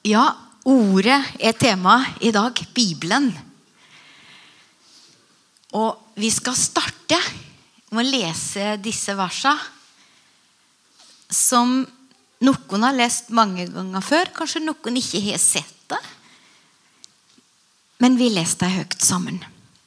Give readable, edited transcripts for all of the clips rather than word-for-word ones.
Ja, ordet tema I dag, Bibelen. Og vi skal starte med å lese disse versa som noen har lest mange ganger før, kanskje noen ikke har sett det. Men vi leser det høyt sammen.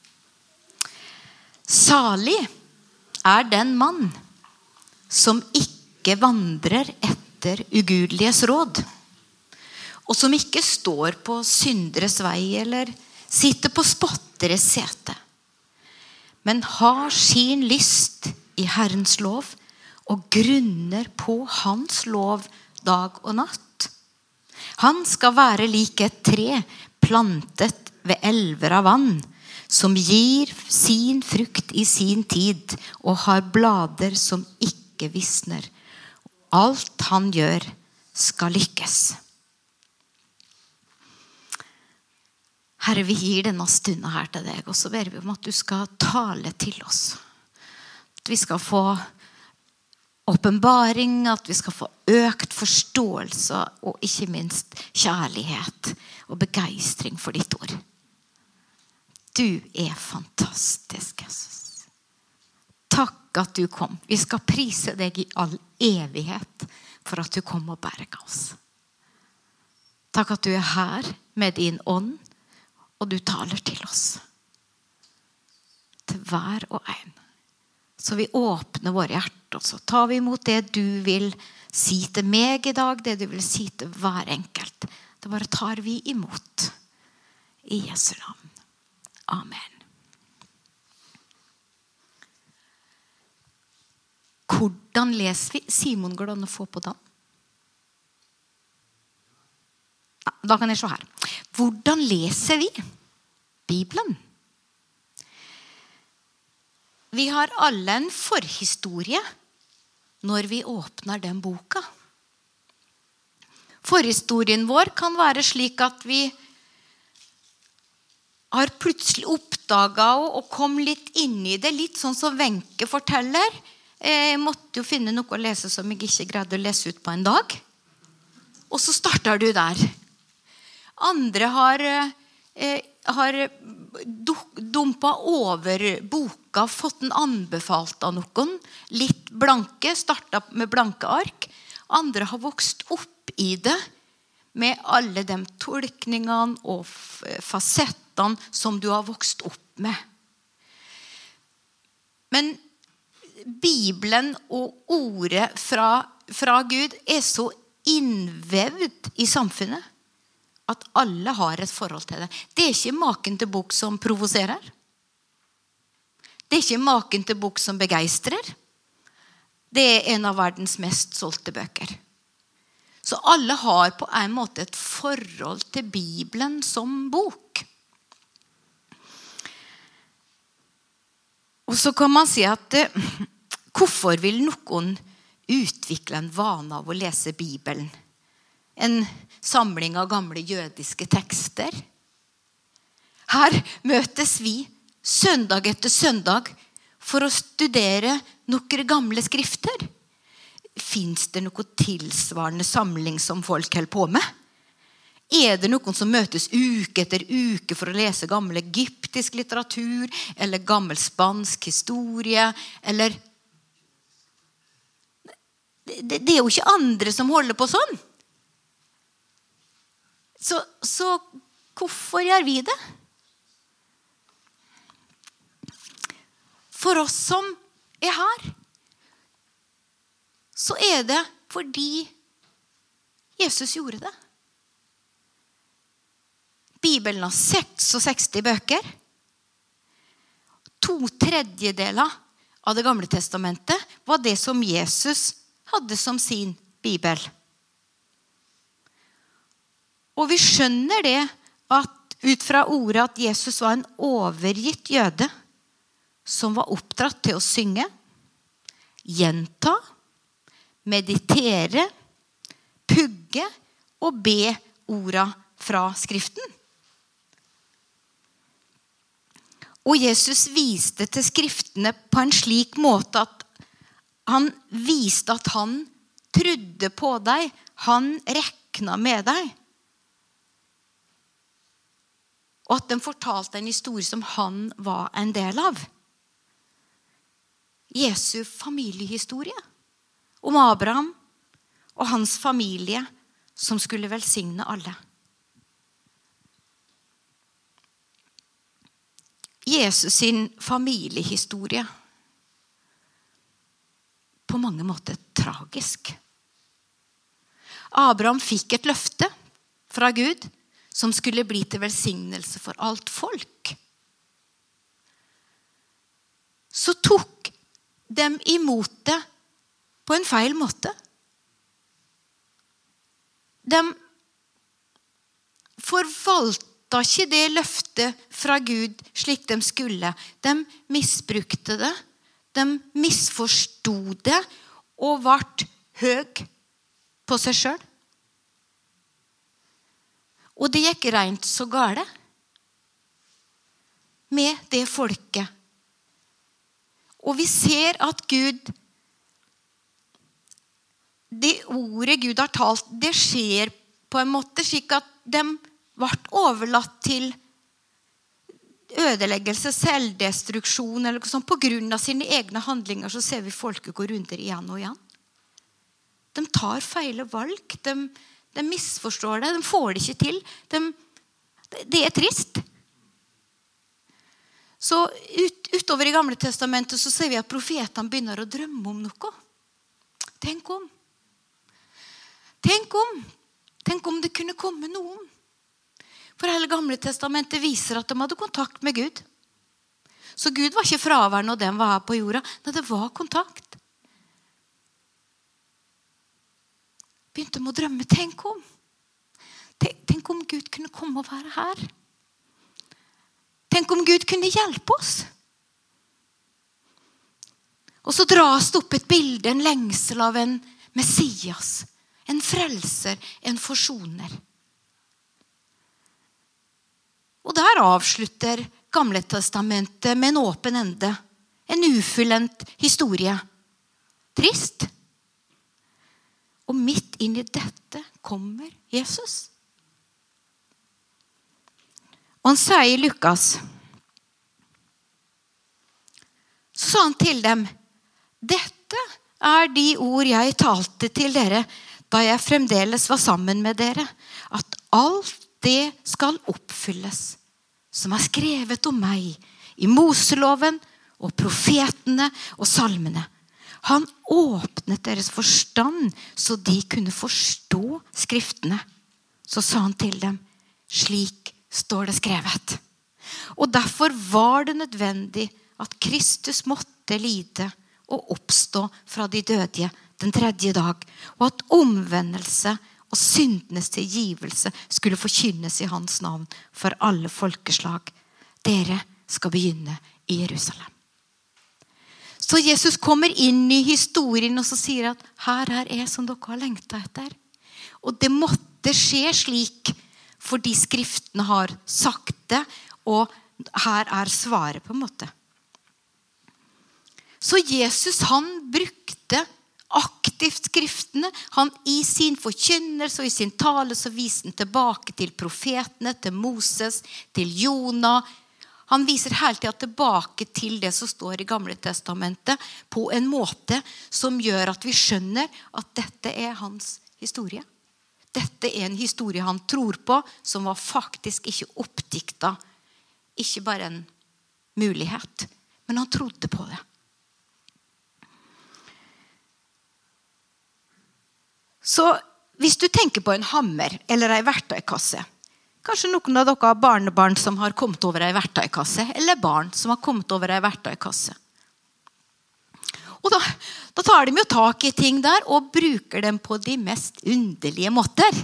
Salig den mann som ikke vandrer etter ugudeliges råd, og som ikke står på synderes vei eller sitter på spotteres sete, men har sin lyst I Herrens lov og grunner på hans lov dag og natt. Han skal være lik et tre plantet ved elver av vann, som gir sin frukt I sin tid og har blader som ikke visner. Alt han gjør skal lykkes. Herre, vi gir denne stunden her til deg, og så ber vi om at du skal tale til oss. At vi skal få åpenbaring, at vi skal få økt forståelse, og ikke minst kjærlighet og begeistring for ditt ord. Du fantastisk, Jesus. Takk at du kom. Vi skal prise deg I all evighet for at du kom og berga oss. Takk at du her med din ånd, og du taler til oss. Til hver og en. Så vi åpner våre hjerter, og så tar vi imot det du vil si til meg I dag, det du vil si til hver enkelt. Det bare tar vi imot. I Jesu navn. Amen. Hvordan leser vi? Simon, går det an å få på den? Da kan jeg se her. Hvordan leser vi Bibelen? Vi har alle en forhistorie når vi åpner den boka. Forhistorien vår kan være slik at vi har plutselig oppdaget og kom litt inn I det, litt sånn som Wenche forteller. Jeg måtte jo finne noe å lese som jeg ikke greide å lese ut på en dag. Og så starter du der. Andre har dumpet over boka, fått den anbefalt av noen, litt blanke, startet med blanke ark. Andre har vokst opp I det, med alle de tolkningene og fasettene som du har vokst opp med. Men Bibelen og ordet fra Gud så innvevd I samfunnet, at alle har et forhold til det. Det ikke maken til bok som provoserer. Det ikke maken til bok som begeistrer. Det en av verdens mest solgte bøker. Så alle har på en måte et forhold til Bibelen som bok. Og så kan man si at hvorfor vil noen utvikle en vane av å lese Bibelen? En samling av gamle jødiske tekster. Her møtes vi søndag etter søndag for å studere noen gamle skrifter. Finns det noe tilsvarende samling som folk holder på med? Det noen som møtes uke etter uke for å lese gammel egyptisk litteratur, eller gammel spansk historie, eller... Det jo ikke andre som holder på sånn. Så hvorfor gjør vi det? For oss som her, så det fordi Jesus gjorde det. Bibelen har 66 bøker. 2/3 av det gamle testamentet var det som Jesus hadde som sin Bibel. Og vi skjønner det at ut fra ordet at Jesus var en overgitt jøde som var oppdratt til å synge, gjenta, meditere, pugge og be orda fra skriften. Og Jesus viste til skriftene på en slik måte at han viste at han trodde på deg, han rekna med deg. og at de fortalte en historie som han var en del av. Jesu familiehistorie om Abraham og hans familie som skulle velsigne alle. Jesus sin familiehistorie på mange måter tragisk. Abraham fikk et løfte fra Gud som skulle bli til velsignelse for alt folk. Så tok dem imot det på en feil måte. De forvalta ikke det løftet fra Gud slik de skulle. De misbrukte det, de misforstod det og ble høy på seg selv. Og det gikk rent så gale med det folket. Og vi ser at Gud, det ordet Gud har talt, det skjer på en måte slik at de ble overlatt til ødeleggelse, selvdestruksjon, eller sånn. På grunn av sine egne handlinger så ser vi folket gå under igjen og igjen. De tar feile valg, de misforstår det, de får det ikke til. Det er trist. Så utover i Gamle Testamentet så ser vi at profetene begynner å drømme om noe. Tenk om det kunne komme noen. For hele Gamle Testamentet viser at de hadde kontakt med Gud. Så Gud var ikke fraværende når de var her på jorda. Nei, det var kontakt. Begynte de å drømme. Tenk om Gud kunne komme og være her. Tenk om Gud kunne hjelpe oss. Og så dras det opp et bilde, en lengsel av en Messias, en frelser, en forsoner. Og der avslutter Gamle Testamentet med en åpen ende. En ufullendt historie. Trist. Og midt inn i dette kommer Jesus. Og han sier i Lukas, så sa han til dem, dette er de ord jeg talte til dere, da jeg fremdeles var sammen med dere, at alt det skal oppfylles, som er skrevet om meg i Moseloven og profetene og salmene. Han åpnet deres forstand så de kunne forstå skriftene. Så sa han til dem, slik står det skrevet. Og derfor var det nødvendig at Kristus måtte lide og oppstå fra de døde den tredje dag, og at omvendelse og syndenes tilgivelse skulle forkynnes i hans navn for alle folkeslag. Dere skal begynne i Jerusalem. Så Jesus kommer inn i historien og så sier at her er jeg som dere har lengtet etter. Og det måtte skje slik fordi skriftene har sagt det, og her er svaret på en måte. Så Jesus han brukte aktivt skriftene. Han i sin forkynnelse og i sin tale så viste han tilbake til profetene, til Moses, til Jonah. Han viser hele tiden tilbake til det som står i Gamle Testamentet på en måte som gjør at vi skjønner at dette er hans historie. Dette er en historie han tror på, som var faktisk ikke oppdiktet. Ikke bare en mulighet, men han trodde på det. Så hvis du tenker på en hammer eller en verktøykasse, kanskje noen av dere har barnebarn som har kommet over en verktøykasse, eller barn som har kommet over en verktøykasse. Og da tar de jo tak i ting der og bruker dem på de mest underlige måter.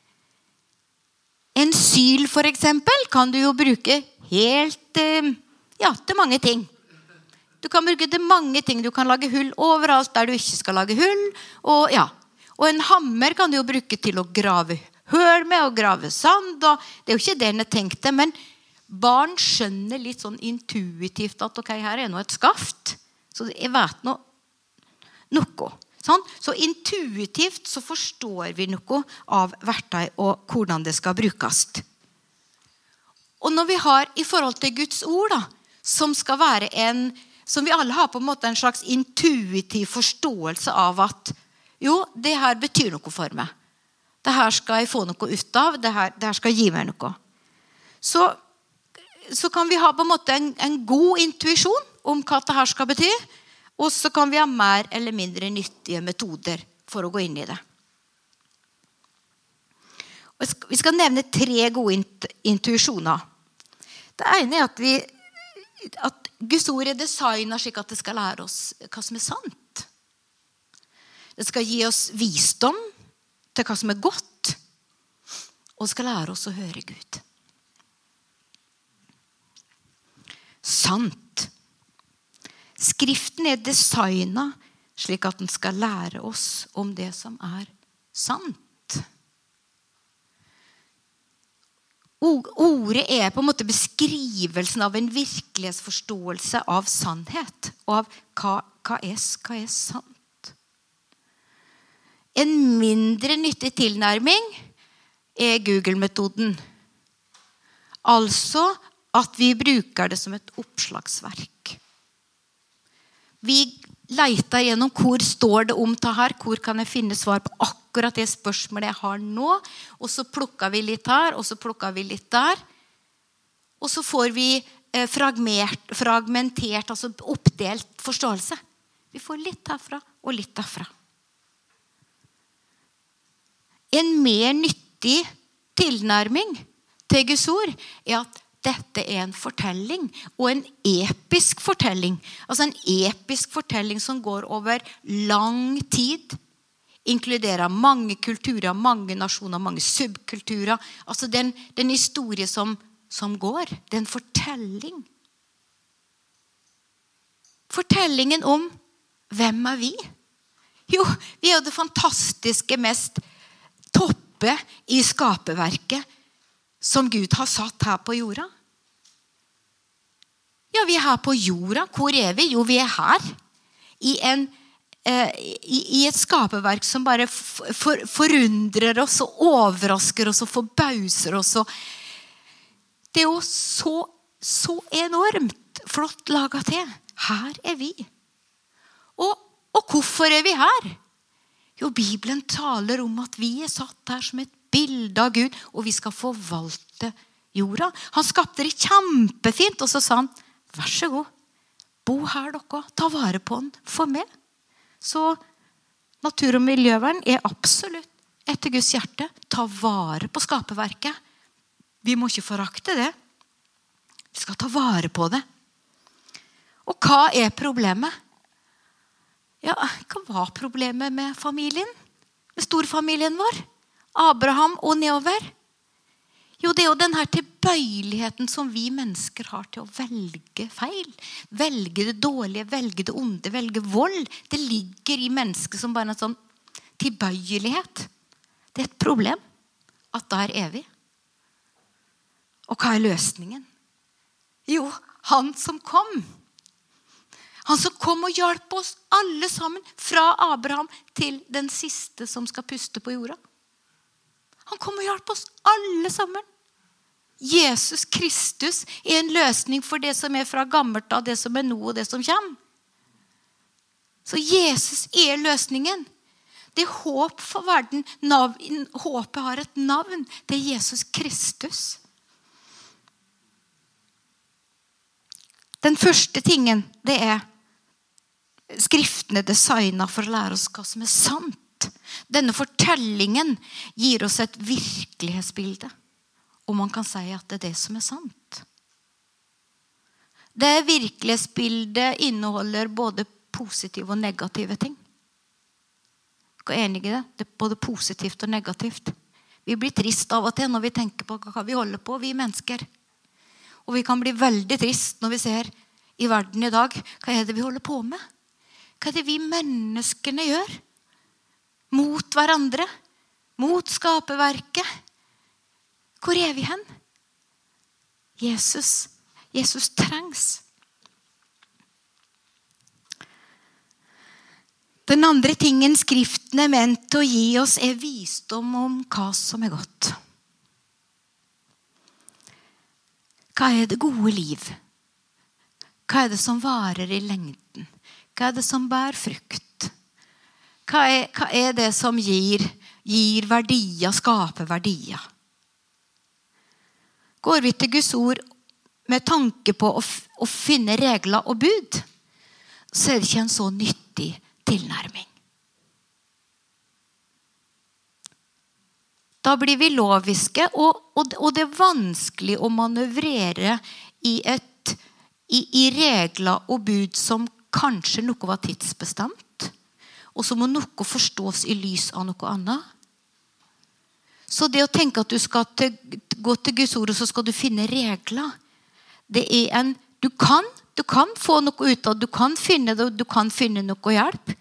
En syl for eksempel kan du jo bruke helt til mange ting. Du kan bruke til mange ting. Du kan lage hull overalt der du ikke skal lage hull. Og en hammer kan du jo bruke til å grave høl med og grave sand. Og det er jo ikke det jeg tenkte, men barn skjønner litt sånn intuitivt at ok, her er nå et skaft. Så jeg vet noe. Sånn? Så intuitivt så forstår vi noe av verktøy og hvordan det skal brukes. Og når vi har i forhold til Guds ord da, som skal være som vi alle har på en måte en slags intuitiv forståelse av at jo, det her betyr noe for meg. Det her skal jeg få noe ut av, det her skal gi meg noe. Så kan vi ha på en måte en god intuisjon om hva det her skal bety, og så kan vi ha mer eller mindre nyttige metoder for å gå inn i det. Vi skal nevne 3 gode intuisjoner. Det ene at Guds ord designet slik at det skal lære oss hva som sant. Det skal gi oss visdom til hva som godt, og skal lære oss å høre Gud. Sant. Skriften designet slik at den skal lære oss om det som sant. Ordet på en måte beskrivelsen av en virkelighetsforståelse av sannhet, og av hva sant. En mindre nyttig tilnærming Google-metoden. Altså at vi bruker det som et oppslagsverk. Vi leter gjennom hvor står det om det her, hvor kan jeg finne svar på akkurat det spørsmålet jeg har nå, og så plukker vi litt her, og så plukker vi litt der, og så får vi fragmentert, altså oppdelt forståelse. Vi får litt herfra og litt derfra. En mer nyttig tilnærming til Guds ord at dette en fortelling, og en episk fortelling. Altså en episk fortelling som går over lang tid, inkluderer mange kulturer, mange nasjoner, mange subkulturer. Altså den historie som går, det en fortelling. Fortellingen om hvem vi? Jo, vi det fantastiske, mest toppe i skaperverket som Gud har satt her på jorda. Ja, vi her på jorda. Hvor vi? Jo, vi her. I et skaperverk som bare forundrer oss og overrasker oss og forbauser oss. Det jo så enormt flott laget til. Her vi. Og hvorfor vi her? Jo, Bibelen taler om at vi satt her som et bilde av Gud, og vi skal forvalte jorda. Han skapte det kjempefint, og så sa han, vær så god, bo her dere, ta vare på den for meg. Så natur- og miljøvern absolutt etter Guds hjerte. Ta vare på skaperverket. Vi må ikke forakte det. Vi skal ta vare på det. Og hva problemet? Ja, hva var problemet med familien? Med storfamilien vår? Abraham og nedover? Jo, det jo denne tilbøyeligheten som vi mennesker har til å velge feil. Velge det dårlige, velge det onde, velge vold. Det ligger i mennesket som bare en sånn tilbøyelighet. Det et problem at der vi. Og hva løsningen? Jo, han som kom. Han som kom og hjalp oss alle sammen fra Abraham til den siste som skal puste på jorda. Han kom og hjalp oss alle sammen. Jesus Kristus en løsning for det som fra gammelt av, det som nå og det som kommer. Så Jesus løsningen. Det håp for verden. Håpet har et navn. Det Jesus Kristus. Den første tingen, det skriftene designet for å lære oss hva som sant. Denne fortellingen gir oss et virkelighetsbilde. Og man kan si at det det som sant. Det virkelighetsbildet inneholder både positive og negative ting. Er du enig i det? Det både positivt og negativt. Vi blir trist av og til når vi tenker på hva vi holder på, vi mennesker. Og vi kan bli veldig trist når vi ser i verden i dag, hva det vi holder på med? Hva det vi menneskene gjør? Mot hverandre, mot skaperverket. Hvor vi hen? Jesus trengs. Den andre tingen skriften ment å gi oss visdom om hva som godt. Hva det gode liv? Hva det som varer i lengden? Hva det som bærer frukt? Hva det som gir verdier, skaper verdier? Går vi til Guds ord med tanke på å finne regler og bud, så det ikke en så nyttig tilnærming. Da blir vi loviske, og det vanskelig å manøvrere i regler og bud som kanskje noe var tidsbestemt, og så må noe forstås i lys av noe annet. Så det å tenke at du skal gå til Guds ord, og så skal du finne regler, det du kan få noe ut av, du kan finne det, og du kan finne noe hjelp.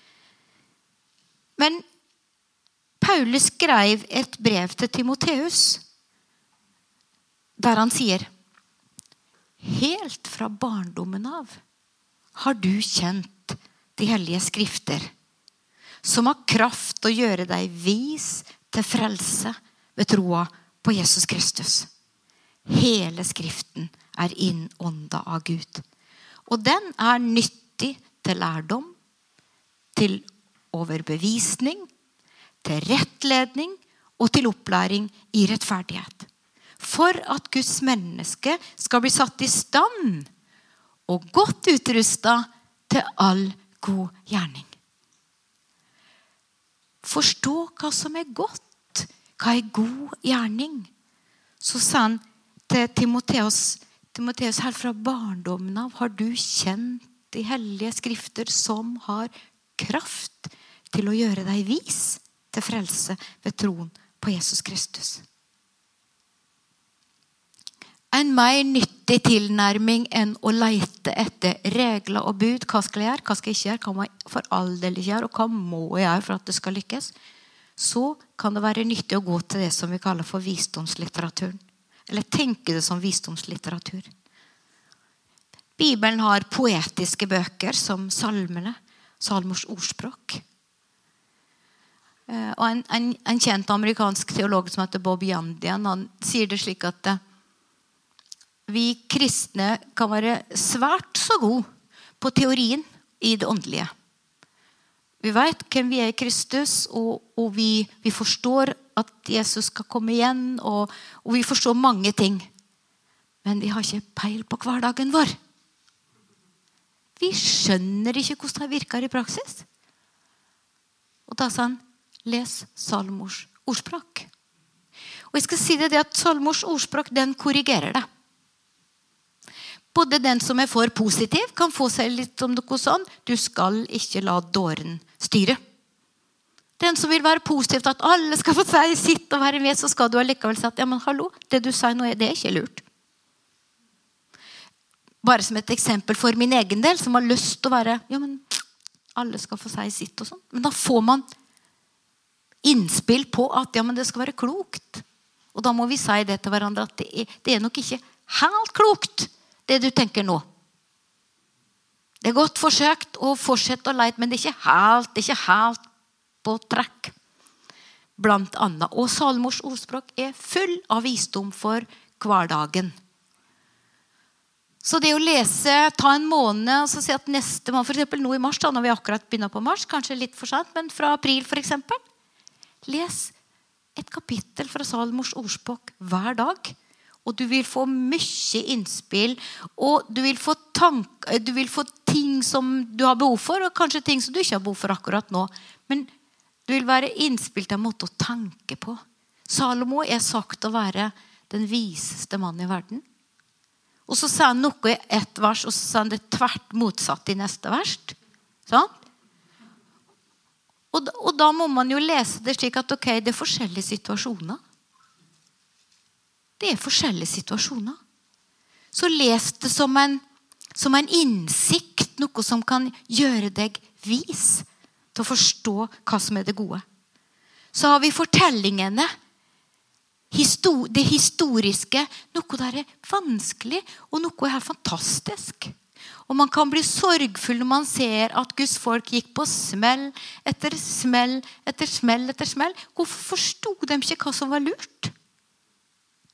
Men Paulus skrev et brev til Timoteus, der han sier, helt fra barndommen av har du kjent de hellige skrifter, som har kraft å gjøre deg vis til frelse ved troa på Jesus Kristus. Hele skriften innåndet av Gud. Og den nyttig til lærdom, til overbevisning, til rettledning og til opplæring i rettferdighet. For at Guds menneske skal bli satt i stand og godt utrustet til all god gjerning. Forstå hva som godt, hva god gjerning. Så sa han til Timoteus, helt fra barndommen av har du kjent de hellige skrifter som har kraft til å gjøre deg vis til frelse ved troen på Jesus Kristus. En mer nyttig tilnærming enn å lete etter regler og bud. Hva skal jeg gjøre? Hva skal jeg ikke gjøre? Hva må jeg for all del ikke gjøre? Og hva må jeg gjøre for at det skal lykkes? Så kan det være nyttig å gå til det som vi kaller for visdomslitteraturen. Eller tenke det som visdomslitteratur. Bibelen har poetiske bøker som salmene, Salmors ordspråk. Og en kjent amerikansk teolog som heter Bob Yandian, han sier det slik at vi kristne kan være svært så gode på teorien i det åndelige. Vi vet hvem vi i Kristus, og vi forstår at Jesus skal komme igjen, og vi forstår mange ting. Men vi har ikke peil på hverdagen vår. Vi skjønner ikke hvordan det virker i praksis. Og da sa han, les Salmors ordspråk. Og jeg skal si det at Salmors ordspråk, den korrigerer det. Både den som for positiv kan få seg litt om noe sånn, du skal ikke la dåren styre. Den som vil være positivt, at alle skal få si sitt og være med, så skal du allikevel si at, ja, men hallo, det du sier nå, det ikke lurt. Bare som et eksempel for min egen del, som har lyst til å være, ja, men alle skal få si sitt og sånn. Men da får man innspill på at ja, men det skal være klokt. Og da må vi si det til hverandre at det nok ikke helt klokt det du tenker nå. Det godt forsøkt å fortsette å leite, men det er ikke helt på trekk. Blant annet. Og Salmors ordspråk full av visdom for hverdagen. Så det å lese, ta en måned og så si at neste måned, for eksempel nå i mars, da, når vi akkurat begynner på mars, kanskje litt for sent, men fra april for eksempel, les et kapittel fra Salmors ordspråk hver dag, og du vil få mye innspill, og du vil få ting som du har behov for, og kanskje ting som du ikke har behov for akkurat nå. Men du vil være innspill til en måte å tenke på. Salomo sagt å være den viseste mannen i verden. Og så sa han noe i ett vers, og så sa han det tvert motsatt i neste vers. Sånn? Og da må man jo lese det slik at ok, det forskjellige situasjoner. Det forskjellige situasjoner. Så les det som en innsikt, noe som kan gjøre deg vis til å forstå hva som det gode. Så har vi fortellingene, det historiske, noe der vanskelig, og noe helt fantastisk. Og man kan bli sorgfull når man ser at Guds folk gikk på smell etter smell etter smell etter smell. Hvorfor forstod de ikke hva som var lurt?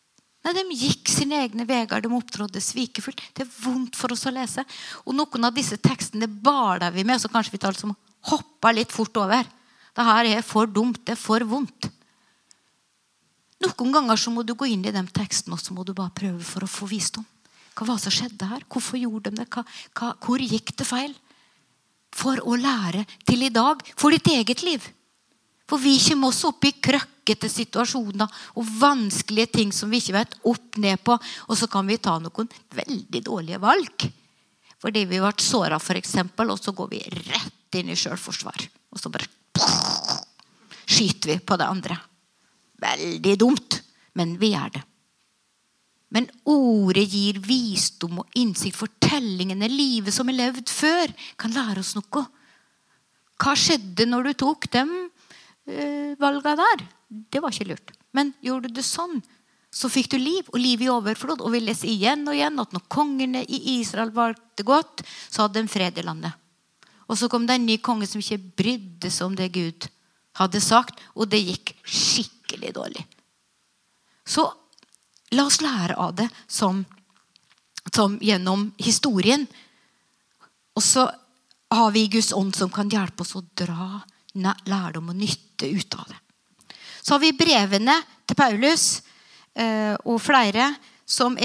Nei, de gikk sine egne vegar, de opptrådde svikefullt. Det vondt for oss å lese. Og noen av disse tekstene baler vi med, så kanskje vi tar liksom hopper litt fort over. Det her for dumt, det for vondt. Noen ganger så må du gå inn i den teksten, og så må du bare prøve for å få visdom. Hva var det som skjedde her? Hvorfor gjorde de det? Hvor gikk det feil? For å lære til i dag, for ditt eget liv. For vi kommer oss opp i krøkkete situasjoner og vanskelige ting som vi ikke vet opp ned på, og så kan vi ta noen veldig dårlige valg. Fordi vi har vært såret for eksempel, og så går vi rett inn i selvforsvar. Og så bare skyter vi på det andre. Veldig dumt, men vi det. Men ordet gir visdom og innsikt. Fortellingene, livet som levd før, kan lære oss noe. Hva skjedde når du tok dem valgene der? Det var ikke lurt. Men gjorde du det sånn, så fikk du liv, og liv i overflod. Og vi leser igjen og igjen at når kongene i Israel valgte godt, så hadde de fred i landet. Og så kom det en ny konge som ikke brydde seg om det Gud hadde sagt, og det gikk skikkelig dårlig. Så la oss lære av det som gjennom historien. Og så har vi Guds ånd som kan hjelpe oss å dra lærdom og nytte ut av det. Så har vi brevene til Paulus og flere som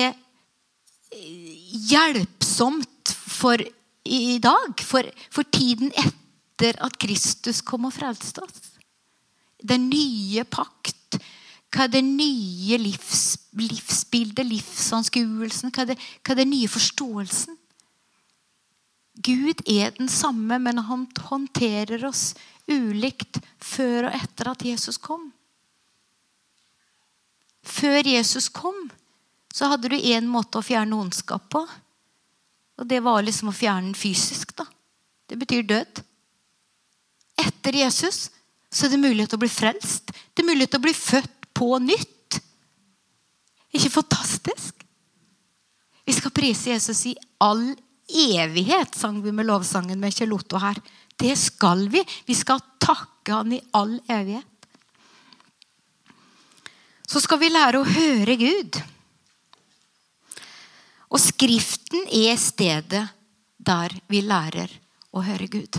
hjelpsomt for i dag, for tiden etter at Kristus kom og frelste oss. Den nye pakt, hva det nye livsbildet, livsanskuelsen, hva det nye forståelsen. Gud den samme, men han håndterer oss ulikt før og etter at Jesus kom. Før Jesus kom, så hadde du en måte å fjerne ondskap på. Og det var liksom å fjerne den fysisk da. Det betyr død. Etter Jesus, så det mulighet å bli frelst. Det mulighet å bli født på nytt. Ikke fantastisk? Vi skal prise Jesus i all evighet, sang vi med lovsangen med Kjell Otto her. Det skal vi. Vi skal takke han i all evighet. Så skal vi lære å høre Gud. Og skriften stedet der vi lærer å høre Gud.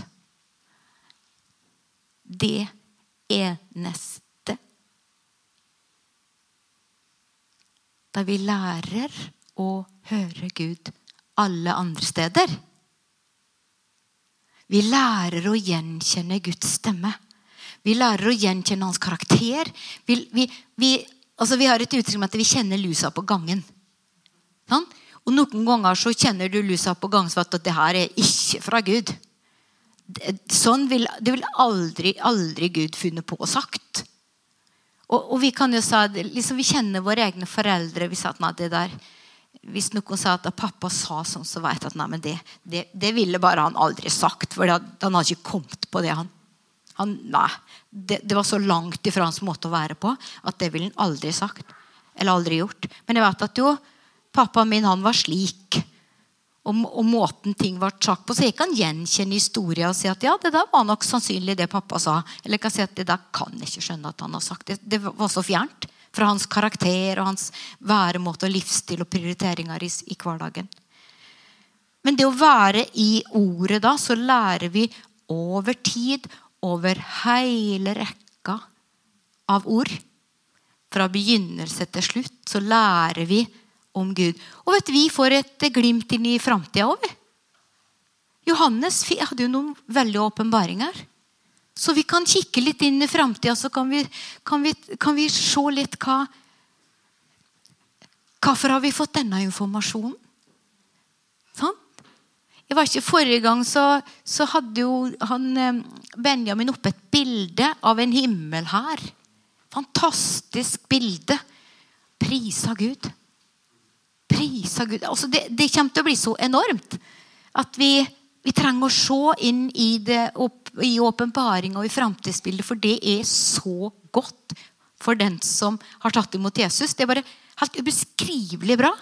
Det eneste. Der vi lærer å høre Gud alle andre steder. Vi lærer å gjenkjenne Guds stemme. Vi lærer å gjenkjenne hans karakter. Vi har et uttrykk om at vi kjenner lusa på gangen. Sånn? Og noen ganger så kjenner du lusa på gangen for at det her ikke fra Gud. Sånn det vil aldri Gud funnet på og sagt. Og vi kan jo si, liksom vi kjenner våre egne foreldre. Vi sa at nei, det der, hvis noen sa at pappa sa sånn, så vet jeg at nei, men det ville bare han aldri sagt, for han hadde ikke kommet på det nei, det var så langt ifra hans måte å være på, at det ville han aldri sagt, eller aldri gjort. Men jeg vet at jo, pappa min, han var slik, og måten ting var sagt på, så jeg kan gjenkjenne historien og si at ja, det der var nok sannsynlig det pappa sa, eller jeg kan si at det der kan jeg ikke skjønne at han har sagt. Det var så fjernt fra hans karakter og hans væremåte og livsstil og prioriteringer i hverdagen. Men det å være i ordet da, så lærer vi over tid, over hele rekka av ord. Fra begynnelse til slutt, så lærer vi om Gud. Og vet du, vi får et glimt inn i fremtiden også. Johannes hadde jo noen veldig åpenbaringer. Så vi kan kikke litt inn i fremtiden, så kan vi se litt hvorfor har vi fått denne informasjonen. Sånn? Jeg var ikke forrige gang, så hadde jo Benjamin oppe et bilde av en himmel her. Fantastisk bilde. Prisa Gud. Prisa Gud. Altså det kommer til å bli så enormt at vi trenger å se inn i det i åpenbaring og i fremtidsbildet, for det så godt for den som har tatt imot Jesus. Det bare helt ubeskrivelig bra.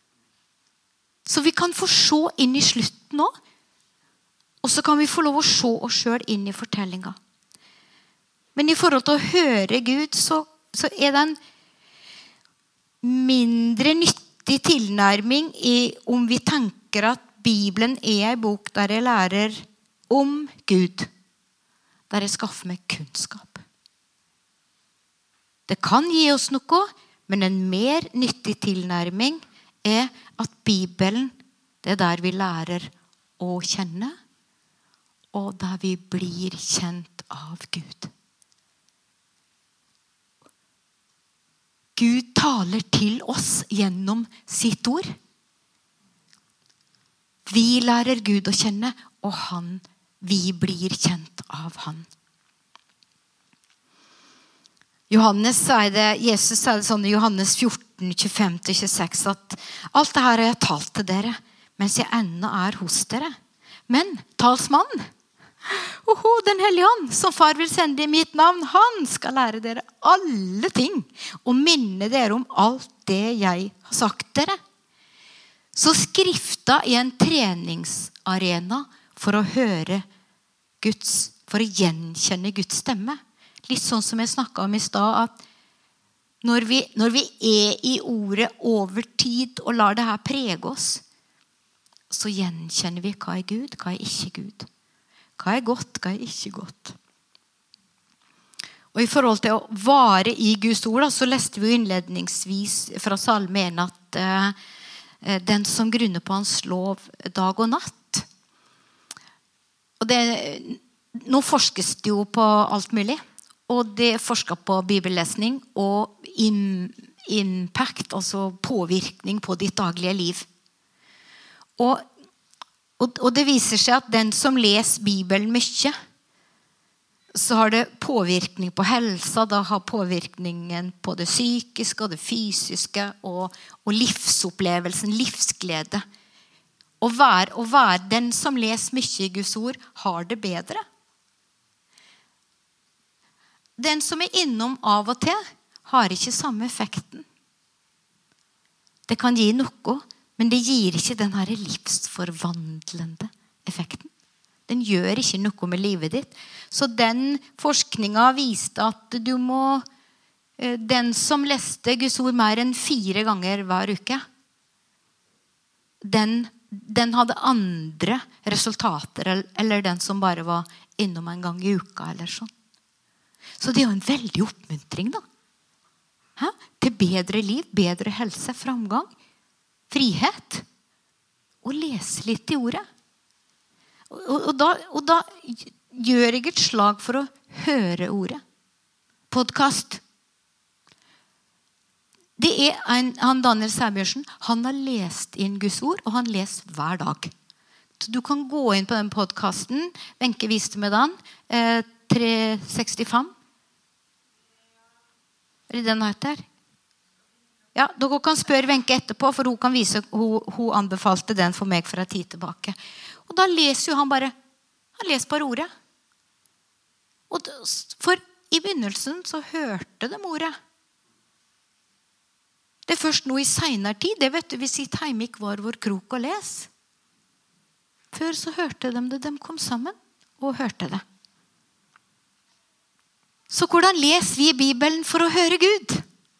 Så vi kan få se inn i slutten nå, og så kan vi få lov å se oss selv inn i fortellingen. Men i forhold til å høre Gud, så den mindre nyttig tilnærming om vi tenker at Bibelen en bok der jeg lærer om Gud, der jeg skaffer meg kunnskap. Det kan gi oss noe, men en mer nyttig tilnærming at Bibelen, det der vi lærer å kjenne, og der vi blir kjent av Gud. Gud taler til oss gjennom sitt ord. Vi lærer Gud å kjenne, og vi blir kjent av han. Jesus sier det sånn i Johannes 14, 25-26, at alt det her har jeg talt til dere, mens jeg ennå hos dere. Men talsmannen, den hellige ånd, som far vil sende i mitt navn, han skal lære dere alle ting, og minne dere om alt det jeg har sagt dere. Så skrifta en treningsarena for å høre for å gjenkjenne Guds stemme. Litt sånn som jeg snakket om i sted, at når vi i ordet over tid og lar det her prege oss, så gjenkjenner vi hva Gud, hva ikke Gud. Hva godt, hva ikke godt. Og i forhold til å vare i Guds ord, så leste vi jo innledningsvis fra Salme 1 at den som grunner på hans lov dag og natt. Og nå forskes det jo på alt mulig. Og det forsker på bibellesning og impact, altså påvirkning på ditt daglige liv. Og det viser seg at den som leser Bibelen mye, så har det påvirkning på helsa, da har påvirkningen på det psykiske og det fysiske, og livsopplevelsen, livsglede. Å være den som leser mye i Guds ord, har det bedre. Den som innom av og til, har ikke samme effekten. Det kan gi noe, men det gir ikke den her livsforvandlende effekten. Den gjør ikke noe med livet ditt. Så den forskningen viste at den som leste Guds ord mer enn 4 ganger hver uke, den hadde andre resultater, eller den som bare var innom en gang i uka, eller sånn. Så det jo en veldig oppmuntring da. Til bedre liv, bedre helse, framgang, frihet, og lese litt i ordet. Og da gjør jeg et slag for å høre ordet. Podcast. Det han Daniel Sæbjørnsen, han har lest inn Guds ord, og han leser hver dag. Så du kan gå inn på den podcasten, Wenche viste med den, 365. Er det den heter? Ja, dere kan spørre Wenche etterpå, for hun kan vise, hun anbefalte den for meg for en tid tilbake. Og da leser jo han leser bare ordet. For i begynnelsen så hørte de ordet. Det først nå i senere tid, det vet du, vi sitter hjemme i hver vår krok og les. Før så hørte de det, de kom sammen og hørte det. Så hvordan leser vi Bibelen for å høre Gud?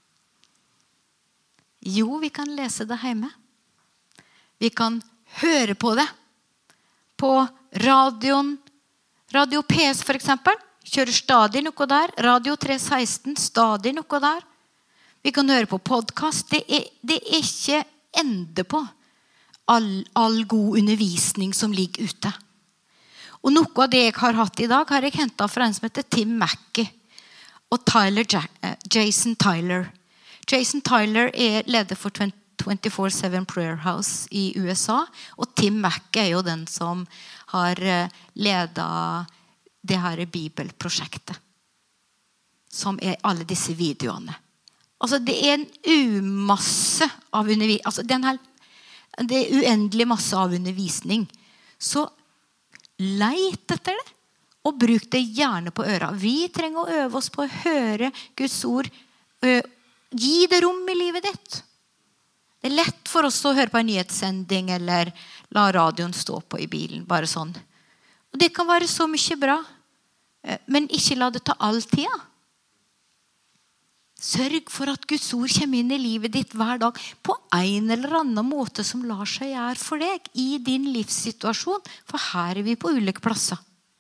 Jo, vi kan lese det hjemme. Vi kan høre på det. På radioen. Radio PS for eksempel. Kjører stadig noe der. Radio 316, stadig noe der. Vi kan høre på podcast. Det ikke ende på all god undervisning som ligger ute. Og noe av det jeg har hatt i dag, har jeg hentet fra en som heter Tim Mackey og Jason Tyler. Jason Tyler leder for 24/7 Prayer House i USA, og Tim Mackey jo den som har ledet det her bibelprosjektet, som alle disse videoene. Altså det en umasse av undervisning, altså det uendelig masse av undervisning. Så leit etter det, og bruk det gjerne på øra. Vi trenger å øve oss på å høre Guds ord. Gi det rom i livet ditt. Det lett for oss å høre på en nyhetssending, eller la radioen stå på i bilen, bare sånn. Og det kan være så mye bra, men ikke la det ta all tida. Sørg for at Guds ord kommer inn i livet ditt hver dag på en eller annen måte som lar seg gjøre for deg i din livssituasjon. For her er vi på ulike plasser.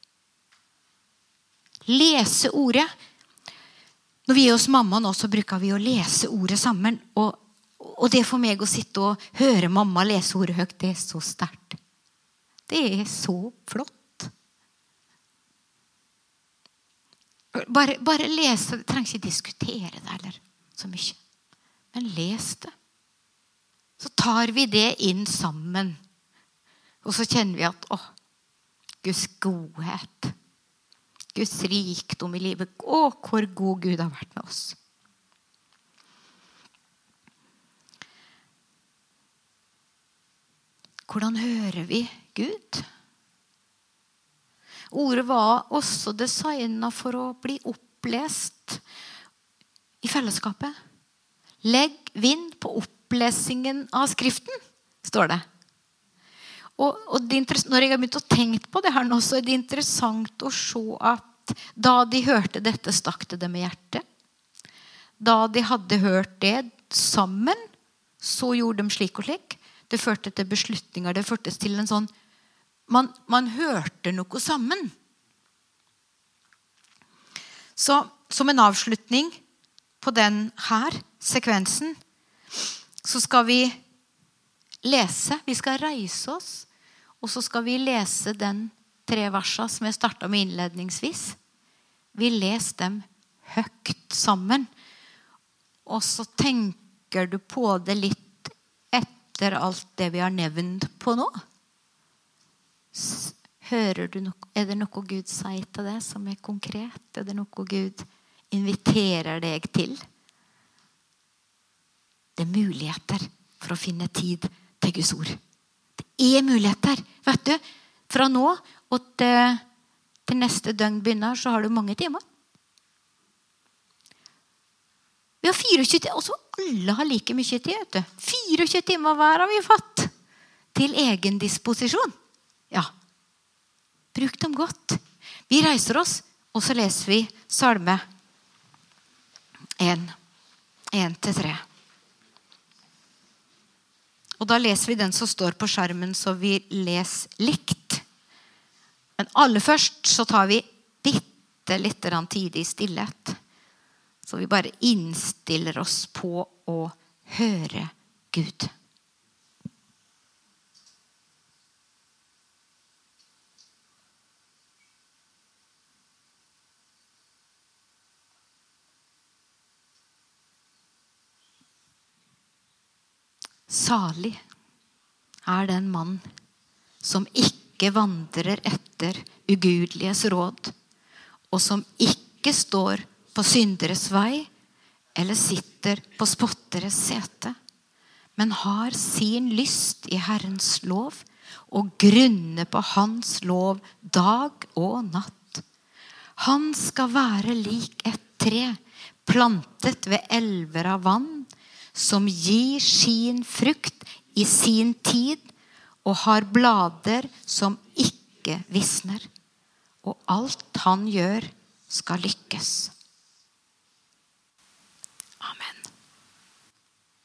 Lese ordet. Når vi er hos mamma nå, så bruker vi å lese ordet sammen. Og det for meg å sitte og høre mamma lese ordet høyt, det er så sterkt. Det er så flott. Bare lese, du trenger ikke diskutere det eller så mye. Men les det. Så tar vi det inn sammen. Og så kjenner vi at, Guds godhet, Guds rikdom i livet, hvor god Gud har vært med oss. Hvordan hører vi Gud? Ordet var også designet for å bli opplest i fellesskapet. Legg vind på opplesingen av skriften, står det. Og det når jeg har begynt å tenke på det her nå, så er det interessant å se at da de hørte dette, stakk det dem i hjertet. Da de hadde hørt det sammen, så gjorde de slik og slik. Det førte til beslutninger, det førte til en sånn man hørte noe sammen. Så som en avslutning på den her sekvensen, så skal vi lese. Vi skal reise oss, og så skal vi lese den 3 versa som jeg startet med innledningsvis. Vi leser dem høyt sammen. Og så tenker du på det litt etter alt det vi har nevnt på nå. Hører du noe? Er det noe Gud sier til deg som er konkret? Er det noe Gud inviterer deg til? Det er muligheter for å finne tid til Guds ord. Det er muligheter. Vet du, fra nå og til neste døgn begynner, så har du mange timer. Vi har 24 timer, og så alle har like mye tid. Vet du. 24 timer hver har vi fått til egen disposisjon. Ja, bruk dem godt. Vi reiser oss, og så leser vi salme 1-3. Og da leser vi den som står på skjermen, så vi leser likt. Men aller først så tar vi bitte litt tid i stillhet. Så vi bare innstiller oss på å høre Gud. Salig er den mann som ikke vandrer etter ugudeliges råd, og som ikke står på synderes vei, eller sitter på spotteres sete, men har sin lyst i Herrens lov, og grunner på hans lov dag og natt. Han skal være lik et tre, plantet ved elver av vann, som gir sin frukt i sin tid, og har blader som ikke visner. Og alt han gjør skal lykkes.